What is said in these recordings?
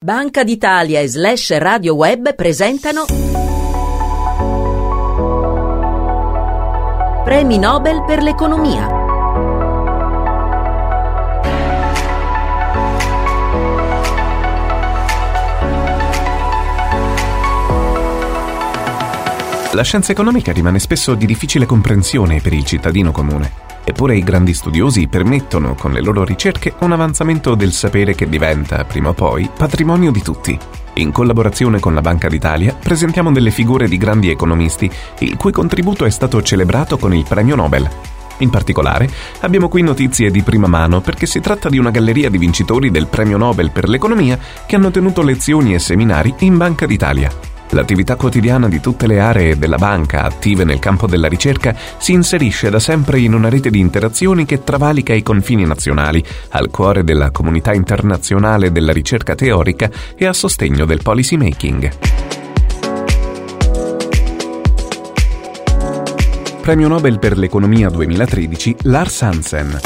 Banca d'Italia e /Radio Web presentano Premi Nobel per l'economia. La scienza economica rimane spesso di difficile comprensione per il cittadino comune. Eppure i grandi studiosi permettono con le loro ricerche un avanzamento del sapere che diventa, prima o poi, patrimonio di tutti. In collaborazione con la Banca d'Italia presentiamo delle figure di grandi economisti, il cui contributo è stato celebrato con il Premio Nobel. In particolare, abbiamo qui notizie di prima mano perché si tratta di una galleria di vincitori del Premio Nobel per l'economia che hanno tenuto lezioni e seminari in Banca d'Italia. L'attività quotidiana di tutte le aree della banca attive nel campo della ricerca si inserisce da sempre in una rete di interazioni che travalica i confini nazionali, al cuore della comunità internazionale della ricerca teorica e a sostegno del policy making. Premio Nobel per l'economia 2013 Lars Hansen.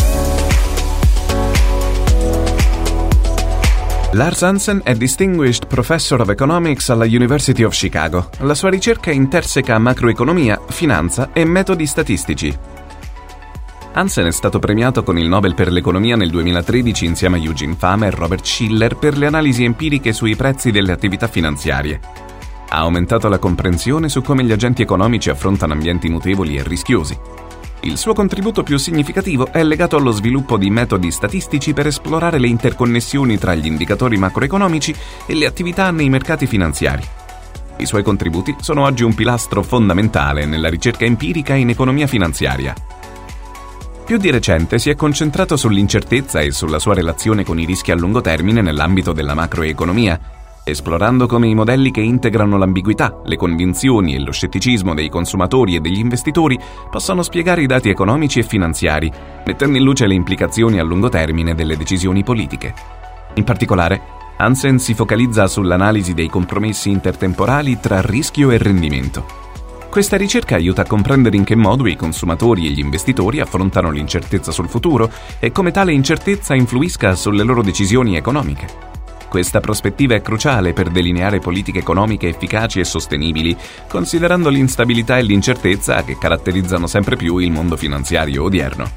Lars Hansen è Distinguished Professor of Economics alla University of Chicago. La sua ricerca interseca macroeconomia, finanza e metodi statistici. Hansen è stato premiato con il Nobel per l'economia nel 2013 insieme a Eugene Fama e Robert Shiller per le analisi empiriche sui prezzi delle attività finanziarie. Ha aumentato la comprensione su come gli agenti economici affrontano ambienti mutevoli e rischiosi. Il suo contributo più significativo è legato allo sviluppo di metodi statistici per esplorare le interconnessioni tra gli indicatori macroeconomici e le attività nei mercati finanziari. I suoi contributi sono oggi un pilastro fondamentale nella ricerca empirica in economia finanziaria. Più di recente si è concentrato sull'incertezza e sulla sua relazione con i rischi a lungo termine nell'ambito della macroeconomia, esplorando come i modelli che integrano l'ambiguità, le convinzioni e lo scetticismo dei consumatori e degli investitori possano spiegare i dati economici e finanziari, mettendo in luce le implicazioni a lungo termine delle decisioni politiche. In particolare, Hansen si focalizza sull'analisi dei compromessi intertemporali tra rischio e rendimento. Questa ricerca aiuta a comprendere in che modo i consumatori e gli investitori affrontano l'incertezza sul futuro e come tale incertezza influisca sulle loro decisioni economiche. Questa prospettiva è cruciale per delineare politiche economiche efficaci e sostenibili, considerando l'instabilità e l'incertezza che caratterizzano sempre più il mondo finanziario odierno.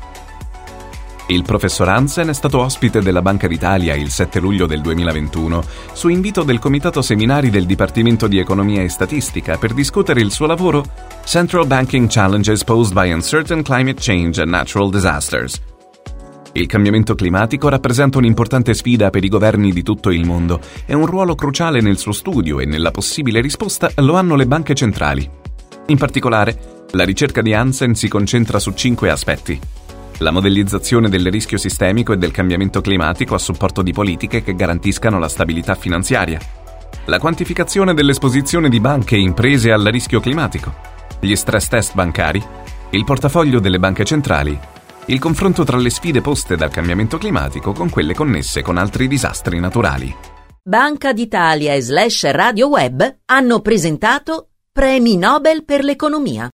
Il professor Hansen è stato ospite della Banca d'Italia il 7 luglio del 2021, su invito del Comitato Seminari del Dipartimento di Economia e Statistica per discutere il suo lavoro Central Banking Challenges Posed by Uncertain Climate Change and Natural Disasters. Il cambiamento climatico rappresenta un'importante sfida per i governi di tutto il mondo e un ruolo cruciale nel suo studio e nella possibile risposta lo hanno le banche centrali. In particolare, la ricerca di Hansen si concentra su 5 aspetti. La modellizzazione del rischio sistemico e del cambiamento climatico a supporto di politiche che garantiscano la stabilità finanziaria. La quantificazione dell'esposizione di banche e imprese al rischio climatico. Gli stress test bancari. Il portafoglio delle banche centrali. Il confronto tra le sfide poste dal cambiamento climatico con quelle connesse con altri disastri naturali. Banca d'Italia e /Radio Web hanno presentato Premi Nobel per l'economia.